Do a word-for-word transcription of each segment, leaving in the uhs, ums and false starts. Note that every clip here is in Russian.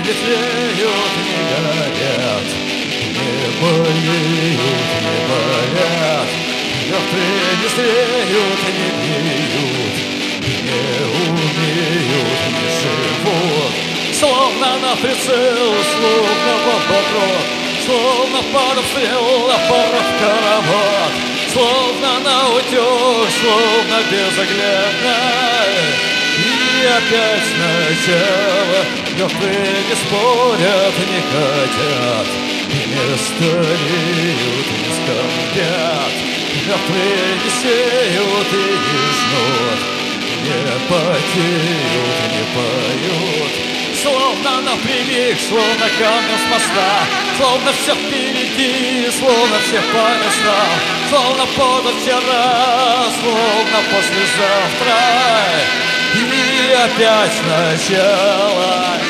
тлеют, не горят, не болеют, не болят. Мертвые не зреют, не гниют, не умеют, не живут. Словно на прицел, словно в оборот, словно под обстрел, аппарат караван. Словно на утёк, словно безоглядно. И опять сначала. Мертвые не спорят, не хотят, не стареют, не скорбят. Мертвые не сеют и не жнут, не потеют, не поют. Словно напрямик, словно камнем с моста, словно все впереди, словно все по местам, словно позавчера, словно послезавтра. И опять сначала.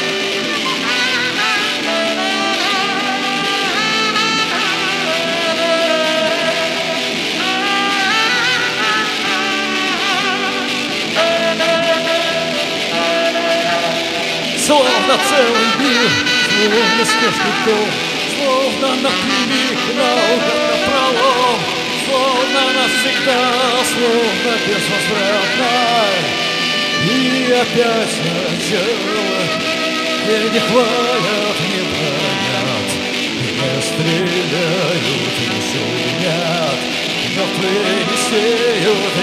Словно целый мир, словно снежный дом, словно напрямик, наугад напролом, словно навсегда, словно безвозвратно. И опять сначала. И не хвалят, не бронят, не стреляют, не шумят. Мертвые не сеют,